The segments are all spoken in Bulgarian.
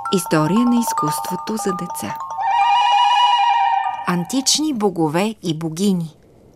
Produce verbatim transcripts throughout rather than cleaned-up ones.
История на изкуството за деца. Антични богове и богини.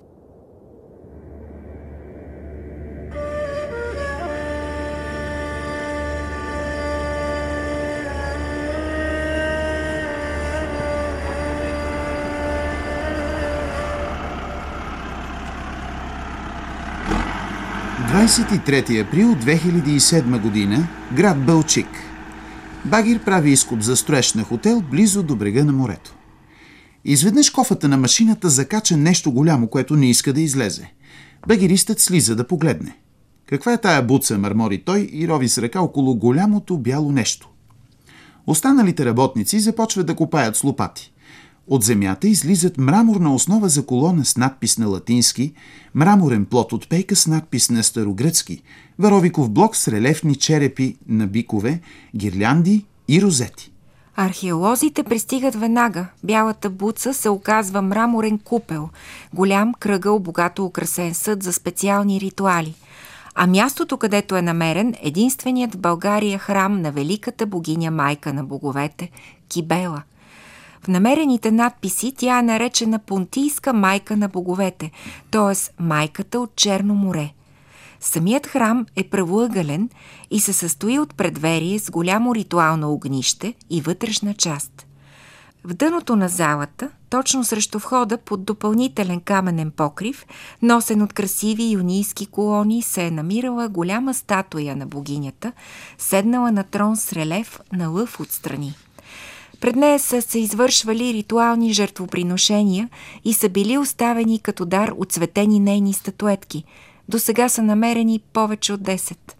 двадесет и трети април две хиляди и седма година, град Балчик. Багир прави изкоп за строеж на хотел близо до брега на морето. Изведнъж кофата на машината закача нещо голямо, което не иска да излезе. Багиристът слиза да погледне. Каква е тая буца, мърмори той и рови с ръка около голямото бяло нещо. Останалите работници започват да копаят с лопати. От земята излизат мраморна основа за колона с надпис на латински, мраморен плот от пейка с надпис на старогръцки, варовиков блок с релефни черепи на бикове, гирлянди и розети. Археолозите пристигат веднага. Бялата буца се оказва мраморен купел, голям кръгъл, богато украсен съд за специални ритуали. А мястото, където е намерен, единственият в България храм на великата богиня майка на боговете – Кибела. В намерените надписи тя е наречена Понтийска майка на боговете, т.е. майката от Черно море. Самият храм е правоъгълен и се състои от предверие с голямо ритуално огнище и вътрешна част. В дъното на залата, точно срещу входа под допълнителен каменен покрив, носен от красиви юнийски колони, се е намирала голяма статуя на богинята, седнала на трон с релеф на лъв отстрани. Пред нея са се извършвали ритуални жертвоприношения и са били оставени като дар оцветени нейни статуетки. До сега са намерени повече от десет.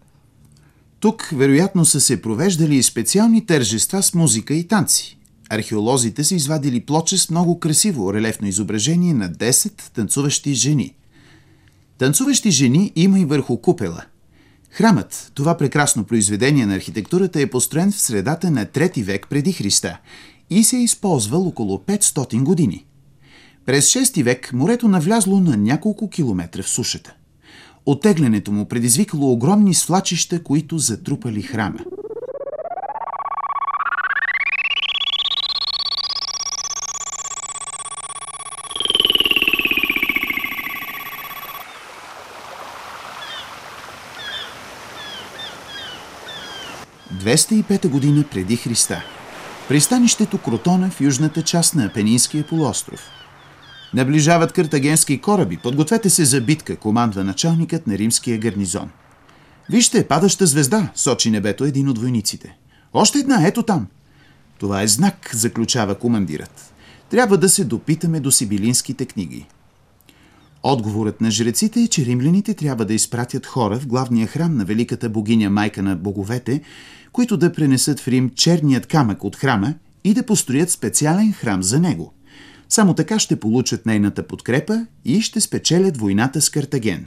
Тук вероятно са се провеждали и специални тържества с музика и танци. Археолозите са извадили плоча с много красиво релефно изображение на десет танцуващи жени. Танцуващи жени има и върху купела. Храмът, това прекрасно произведение на архитектурата, е построен в средата на трети век преди Христа и се е използвал около петстотин години. През шести век морето навлязло на няколко километра в сушата. Оттеглянето му предизвикало огромни свлачища, които затрупали храма. двеста и пета година преди Христа. Пристанището Кротона в южната част на Апенинския полуостров. Наближават картагенски кораби. Подгответе се за битка, командва началникът на римския гарнизон. Вижте, падаща звезда, сочи небето един от войниците. Още една, ето там. Това е знак, заключава командирът. Трябва да се допитаме до сибилинските книги. Отговорът на жреците е, че римляните трябва да изпратят хора в главния храм на великата богиня майка на боговете, които да пренесат в Рим черният камък от храма и да построят специален храм за него. Само така ще получат нейната подкрепа и ще спечелят войната с Картаген.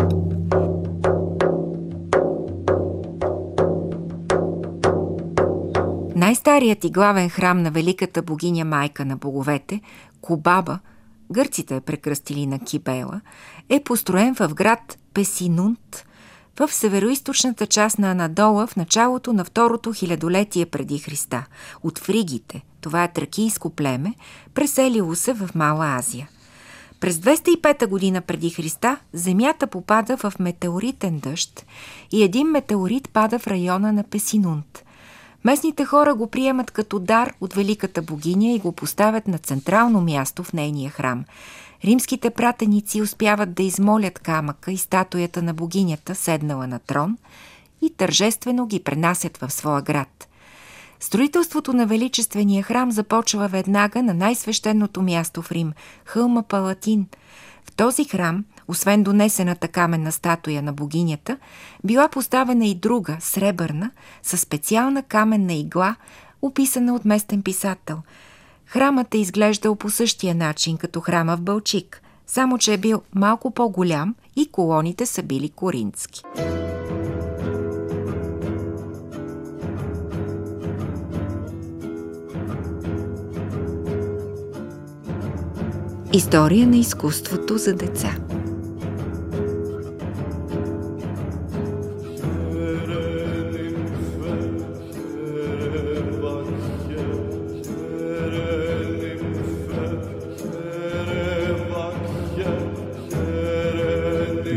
Най-старият и главен храм на великата богиня майка на боговете, Кубаба, гърците е прекръстили на Кибела, е построен в град Песинунт, в североизточната част на Анадола в началото на второто хилядолетие преди Христа, от фригите, това е тракийско племе, преселило се в Мала Азия. През двеста и пета година преди Христа земята попада в метеоритен дъжд и един метеорит пада в района на Песинунт. Местните хора го приемат като дар от великата богиня и го поставят на централно място в нейния храм. Римските пратеници успяват да измолят камъка и статуята на богинята, седнала на трон, и тържествено ги пренасят в своя град. Строителството на величествения храм започва веднага на най-свещеното място в Рим – хълма Палатин. В този храм, освен донесената каменна статуя на богинята, била поставена и друга, сребърна, със специална каменна игла, описана от местен писател. Храмът е изглеждал по същия начин като храма в Балчик, само че е бил малко по-голям и колоните са били коринтски. История на изкуството за деца.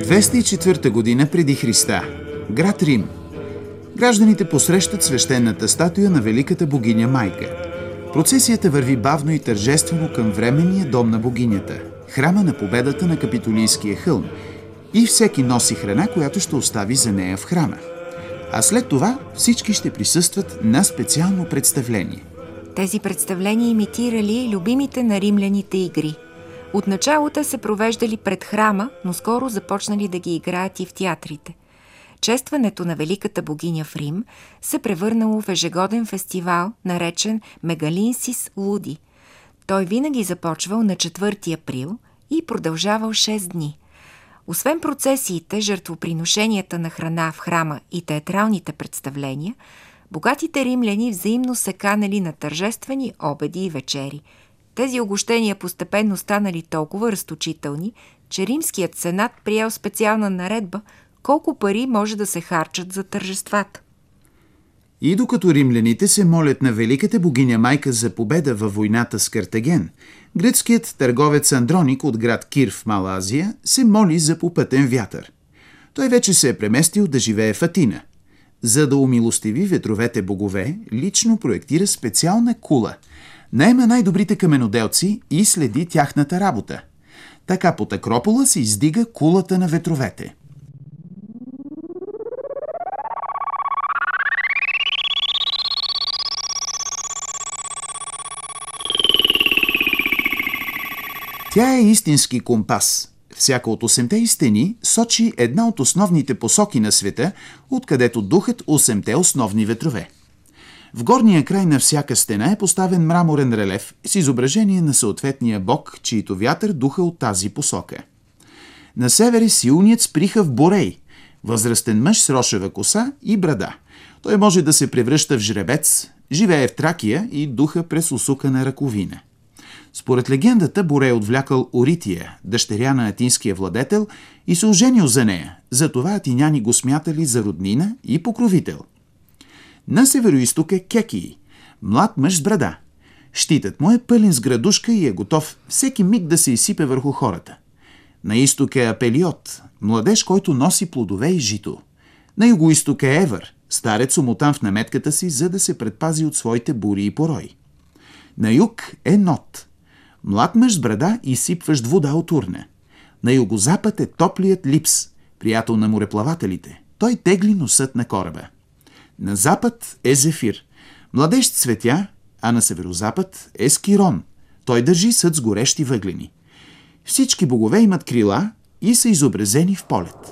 двеста и четвърта година преди Христа. Град Рим. Гражданите посрещат свещената статуя на великата богиня Майка. Процесията върви бавно и тържествено към временния дом на богинята, храма на победата на Капитолийския хълм, и всеки носи храна, която ще остави за нея в храма. А след това всички ще присъстват на специално представление. Тези представления имитирали любимите на римляните игри. Отначало те се провеждали пред храма, но скоро започнали да ги играят и в театрите. Честването на великата богиня в Рим се превърнало в ежегоден фестивал, наречен Мегалинсис Луди. Той винаги започвал на четвърти април и продължавал шест дни. Освен процесиите, жертвоприношенията на храна в храма и театралните представления, богатите римляни взаимно се канали на тържествени обеди и вечери. Тези огощения постепенно станали толкова разточителни, че римският сенат приел специална наредба колко пари може да се харчат за тържествата. И докато римляните се молят на великата богиня Майка за победа във войната с Картаген, гръцкият търговец Андроник от град Кир в Мала Азия се моли за попътен вятър. Той вече се е преместил да живее в Атина. За да умилостиви ветровете богове, лично проектира специална кула, наема най-добрите каменоделци и следи тяхната работа. Така под Акропола се издига кулата на ветровете. Тя е истински компас. Всяка от осемте й стени сочи една от основните посоки на света, откъдето духат осемте основни ветрове. В горния край на всяка стена е поставен мраморен релеф с изображение на съответния бог, чието вятър духа от тази посока. На север е силният сприхав Борей, възрастен мъж с рошева коса и брада. Той може да се превръща в жребец, живее в Тракия и духа през усукана ръковина. Според легендата, Борей отвлякал Орития, дъщеря на атинския владетел, и се оженил за нея. Затова атиняни го смятали за роднина и покровител. На североизток е Кекий, млад мъж с брада. Щитът му е пълен с градушка и е готов всеки миг да се изсипе върху хората. На изток е Апелиот, младеж, който носи плодове и жито. На югоизток е Евър, старец умотан в наметката си, за да се предпази от своите бури и порои. На юг е Нот, млад мъж с брада, изсипващ вода от урна. На югозапад е топлият Липс, приятел на мореплавателите. Той тегли носът на кораба. На запад е Зефир, младеж с цветя, а на северозапад е Скирон. Той държи съд с горещи въглени. Всички богове имат крила и са изобразени в полет.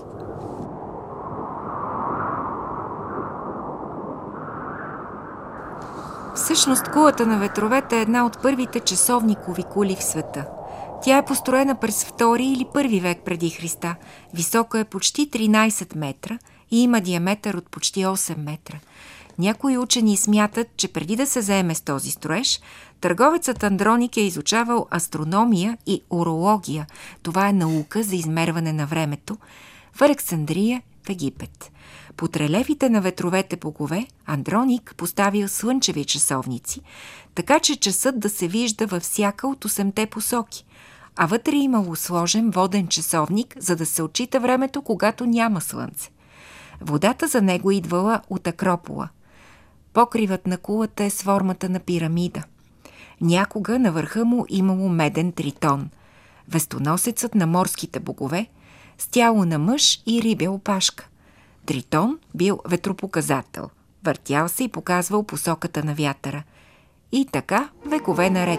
Всъщност кулата на ветровете е една от първите часовникови кули в света. Тя е построена през втори или първи век преди Христа. Висока е почти тринайсет метра и има диаметър от почти осем метра. Някои учени смятат, че преди да се заеме с този строеж, търговецът Андроник е изучавал астрономия и орология. Това е наука за измерване на времето в Александрия, в Египет. Под релефите на ветровете богове Андроник поставил слънчеви часовници, така че часът да се вижда във всяка от осемте посоки, а вътре имало сложен воден часовник, за да се отчита времето, когато няма слънце. Водата за него идвала от Акропола. Покривът на кулата е с формата на пирамида. Някога на върха му имало меден тритон, вестоносецът на морските богове, с тяло на мъж и рибя опашка. Тритон бил ветропоказател, въртял се и показвал посоката на вятъра. И така векове наред.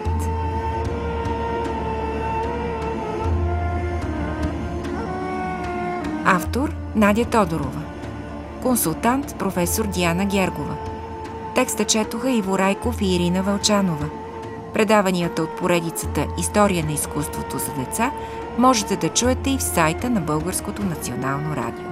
Автор Надя Тодорова. Консултант професор Диана Гергова. Текста четоха Иво Райков и Ирина Вълчанова. Предаванията от поредицата История на изкуството за деца можете да чуете и в сайта на Българското национално радио.